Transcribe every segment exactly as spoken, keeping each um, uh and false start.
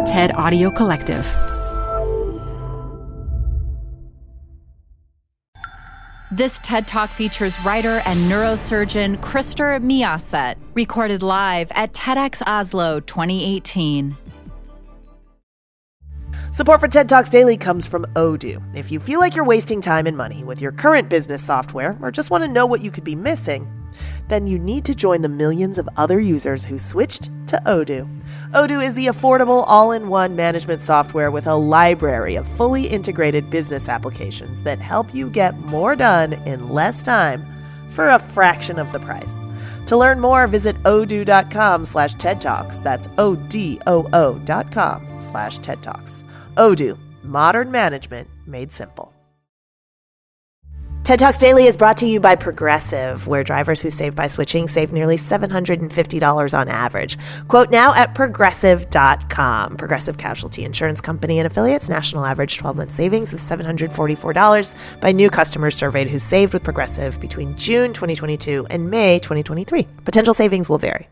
TED Audio Collective. This TED Talk features writer and neurosurgeon Christer Miaset, recorded live at TEDx Oslo twenty eighteen. Support for TED Talks Daily comes from Odoo. If you feel like you're wasting time and money with your current business software or just want to know what you could be missing, then you need to join the millions of other users who switched to Odoo. Odoo is the affordable all-in-one management software with a library of fully integrated business applications that help you get more done in less time for a fraction of the price. To learn more, visit odoo.com slash TED Talks. That's O-D-O-O dot com slash TED Talks. Odoo, modern management made simple. TED Talks Daily is brought to you by Progressive, where drivers who save by switching save nearly seven hundred fifty dollars on average. Quote now at progressive dot com. Progressive Casualty Insurance Company and affiliates. National average twelve-month savings of seven hundred forty-four dollars by new customers surveyed who saved with Progressive between June twenty twenty-two and May twenty twenty-three. Potential savings will vary.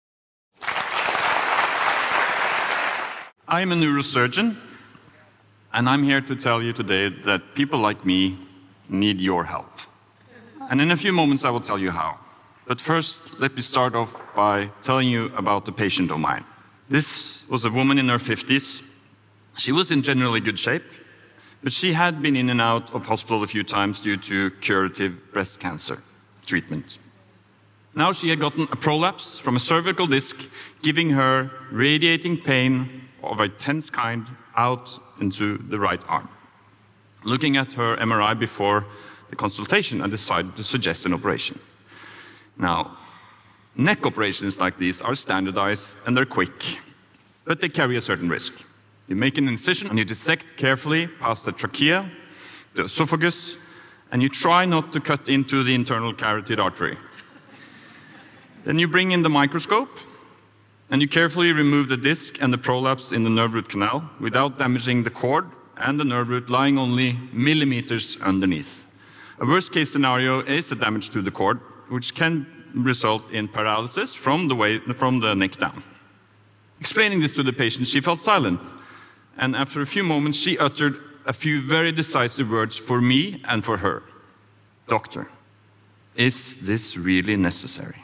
I'm a neurosurgeon, and I'm here to tell you today that people like me need your help. And in a few moments I will tell you how. But first, let me start off by telling you about a patient of mine. This was a woman in her fifties. She was in generally good shape, but she had been in and out of hospital a few times due to curative breast cancer treatment. Now she had gotten a prolapse from a cervical disc, giving her radiating pain of a tense kind out into the right arm. Looking at her M R I before the consultation, I decided to suggest an operation. Now, neck operations like these are standardized and they're quick, but they carry a certain risk. You make an incision and you dissect carefully past the trachea, the esophagus, and you try not to cut into the internal carotid artery. Then you bring in the microscope and you carefully remove the disc and the prolapse in the nerve root canal without damaging the cord and the nerve root lying only millimeters underneath. A worst-case scenario is a damage to the cord, which can result in paralysis from the, way, from the neck down. Explaining this to the patient, she felt silent, and after a few moments, she uttered a few very decisive words for me and for her. "Doctor, is this really necessary?"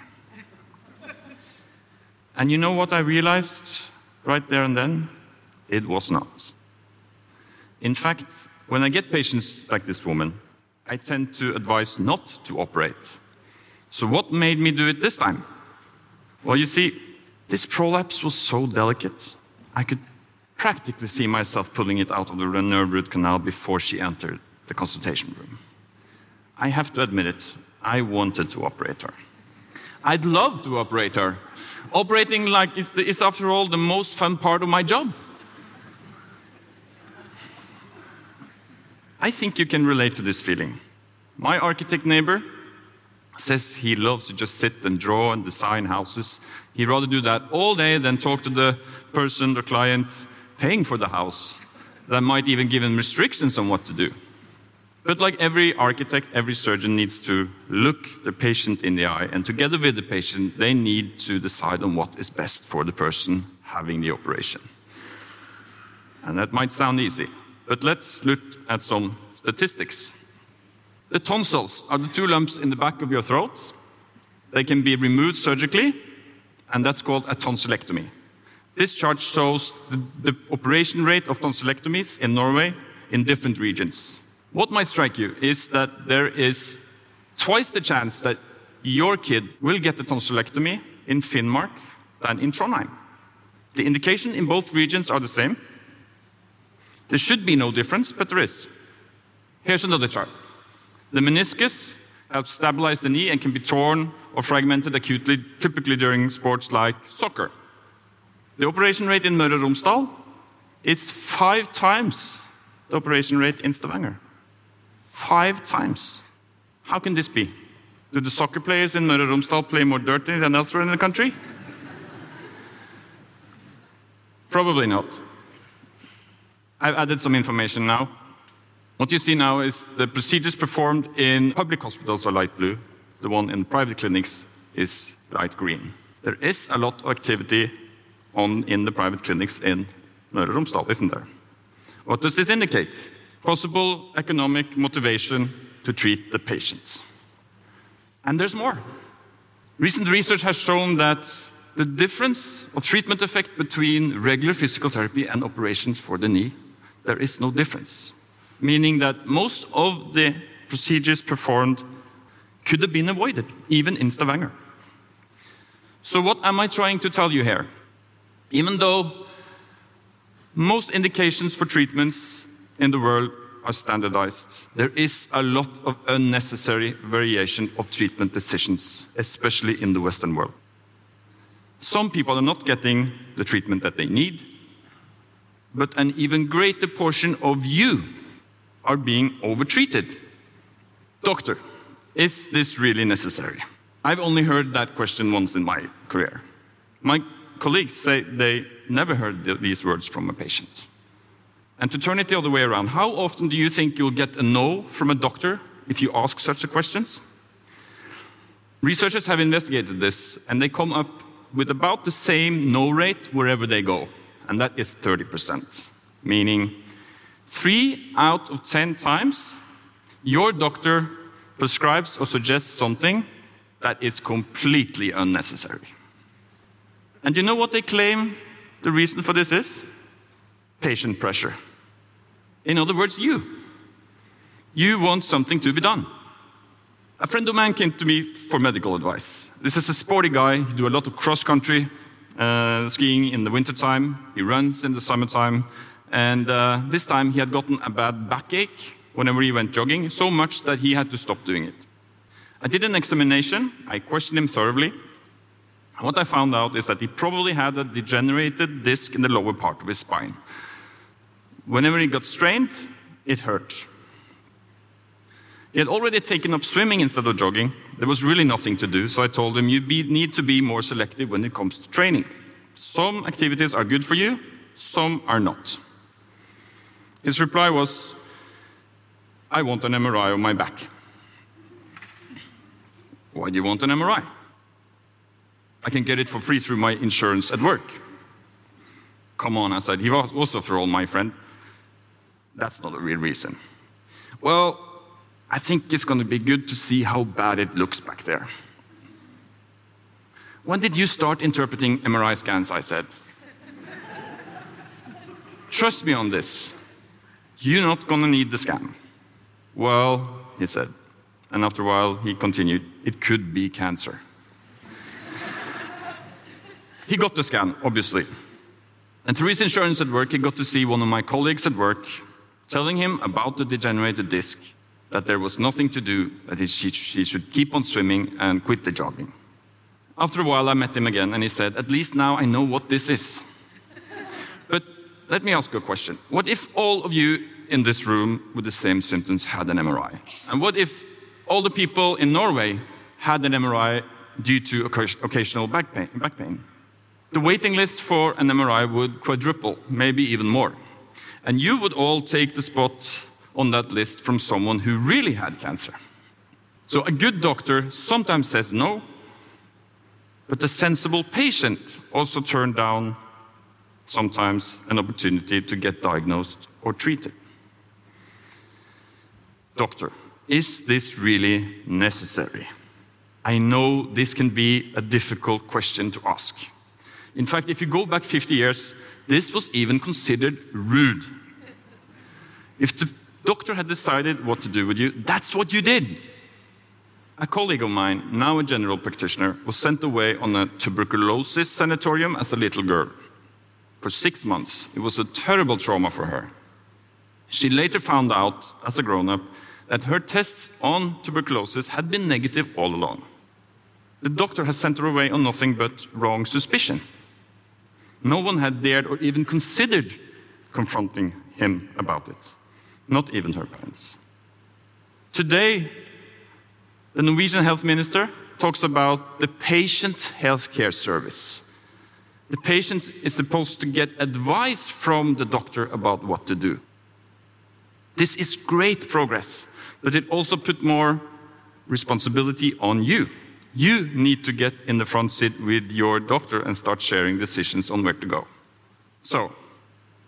And you know what I realized right there and then? It was not. In fact, when I get patients like this woman, I tend to advise not to operate. So what made me do it this time? Well, you see, this prolapse was so delicate, I could practically see myself pulling it out of the nerve root canal before she entered the consultation room. I have to admit it, I wanted to operate her. I'd love to operate her. Operating like is, the, is after all, the most fun part of my job. I think you can relate to this feeling. My architect neighbor says he loves to just sit and draw and design houses. He'd rather do that all day than talk to the person, the client, paying for the house. That might even give him restrictions on what to do. But like every architect, every surgeon needs to look the patient in the eye, and together with the patient, they need to decide on what is best for the person having the operation. And that might sound easy. But let's look at some statistics. The tonsils are the two lumps in the back of your throat. They can be removed surgically, and that's called a tonsillectomy. This chart shows the, the operation rate of tonsillectomies in Norway in different regions. What might strike you is that there is twice the chance that your kid will get a tonsillectomy in Finnmark than in Trondheim. The indication in both regions are the same. There should be no difference, but there is. Here's another chart. The meniscus helps stabilize the knee and can be torn or fragmented acutely, typically during sports like soccer. The operation rate in Møre og Romsdal is five times the operation rate in Stavanger. Five times. How can this be? Do the soccer players in Møre og Romsdal play more dirty than elsewhere in the country? Probably not. I've added some information now. What you see now is the procedures performed in public hospitals are light blue. The one in private clinics is light green. There is a lot of activity on in the private clinics in Møre og Romsdal, isn't there? What does this indicate? Possible economic motivation to treat the patient. And there's more. Recent research has shown that the difference of treatment effect between regular physical therapy and operations for the knee, there is no difference. Meaning that most of the procedures performed could have been avoided, even in Stavanger. So what am I trying to tell you here? Even though most indications for treatments in the world are standardized, there is a lot of unnecessary variation of treatment decisions, especially in the Western world. Some people are not getting the treatment that they need, but an even greater portion of you are being overtreated. Doctor, is this really necessary? I've only heard that question once in my career. My colleagues say they never heard these words from a patient. And to turn it the other way around, how often do you think you'll get a no from a doctor if you ask such a questions? Researchers have investigated this, and they come up with about the same no rate wherever they go, and that is thirty percent. Meaning, three out of ten times, your doctor prescribes or suggests something that is completely unnecessary. And you know what they claim the reason for this is? Patient pressure. In other words, you. You want something to be done. A friend of mine came to me for medical advice. This is a sporty guy. He do a lot of cross-country uh, skiing in the wintertime. He runs in the summertime. And uh, this time he had gotten a bad backache whenever he went jogging, so much that he had to stop doing it. I did an examination. I questioned him thoroughly. What I found out is that he probably had a degenerated disc in the lower part of his spine. Whenever he got strained, it hurt. He had already taken up swimming instead of jogging. There was really nothing to do, so I told him, you be, need to be more selective when it comes to training. Some activities are good for you, some are not. His reply was, I want an M R I of my back. Why do you want an M R I? I can get it for free through my insurance at work. Come on, I said, he was also for all my friend. That's not a real reason. Well, I think it's going to be good to see how bad it looks back there. When did you start interpreting M R I scans, I said. Trust me on this. You're not going to need the scan. Well, he said. And after a while, he continued, it could be cancer. He got the scan, obviously. And through his insurance at work, he got to see one of my colleagues at work telling him about the degenerated disc, that there was nothing to do, that he should keep on swimming and quit the jogging. After a while, I met him again, and he said, at least now I know what this is. But let me ask you a question. What if all of you in this room with the same symptoms had an M R I? And what if all the people in Norway had an M R I due to occasional back pain? Back pain? The waiting list for an M R I would quadruple, maybe even more. And you would all take the spot on that list from someone who really had cancer. So a good doctor sometimes says no, but a sensible patient also turns down sometimes an opportunity to get diagnosed or treated. Doctor, is this really necessary? I know this can be a difficult question to ask. In fact, if you go back fifty years, this was even considered rude. If the doctor had decided what to do with you, that's what you did. A colleague of mine, now a general practitioner, was sent away on a tuberculosis sanatorium as a little girl. For six months, it was a terrible trauma for her. She later found out, as a grown-up, that her tests on tuberculosis had been negative all along. The doctor has sent her away on nothing but wrong suspicion. No one had dared or even considered confronting him about it, not even her parents. Today, the Norwegian health minister talks about the patient healthcare service. The patient is supposed to get advice from the doctor about what to do. This is great progress, but it also puts more responsibility on you. You need to get in the front seat with your doctor and start sharing decisions on where to go. So,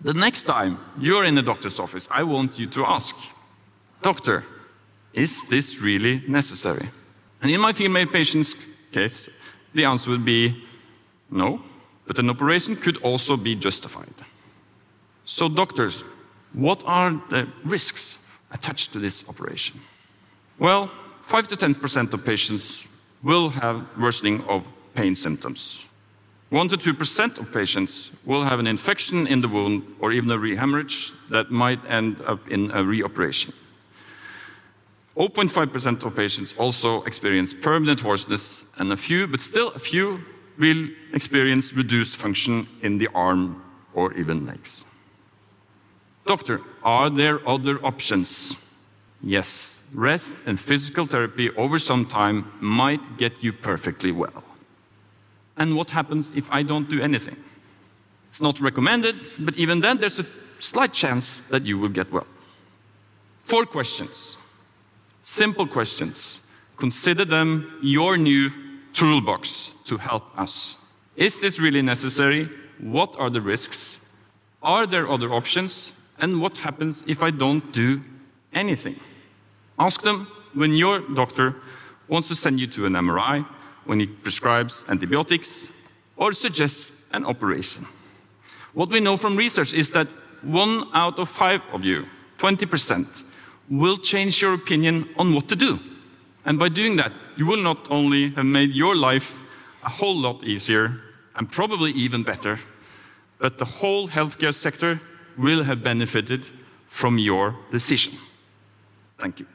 The next time you're in a doctor's office, I want you to ask, "Doctor, is this really necessary?" And in my female patient's case, the answer would be no, but an operation could also be justified. So doctors, what are the risks attached to this operation? Well, five to ten percent of patients will have worsening of pain symptoms. one to two percent of patients will have an infection in the wound or even a rehemorrhage that might end up in a reoperation. zero point five percent of patients also experience permanent hoarseness, and a few, but still a few, will experience reduced function in the arm or even legs. Doctor, are there other options? Yes, rest and physical therapy over some time might get you perfectly well. And what happens if I don't do anything? It's not recommended, but even then there's a slight chance that you will get well. Four questions. Simple questions. Consider them your new toolbox to help us. Is this really necessary? What are the risks? Are there other options? And what happens if I don't do anything? Ask them when your doctor wants to send you to an M R I, when he prescribes antibiotics, or suggests an operation. What we know from research is that one out of five of you, twenty percent, will change your opinion on what to do. And by doing that, you will not only have made your life a whole lot easier, and probably even better, but the whole healthcare sector will have benefited from your decision. Thank you.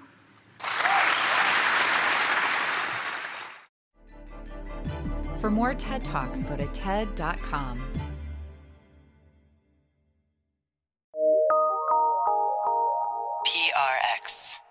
For more TED Talks, go to ted dot com. P R X.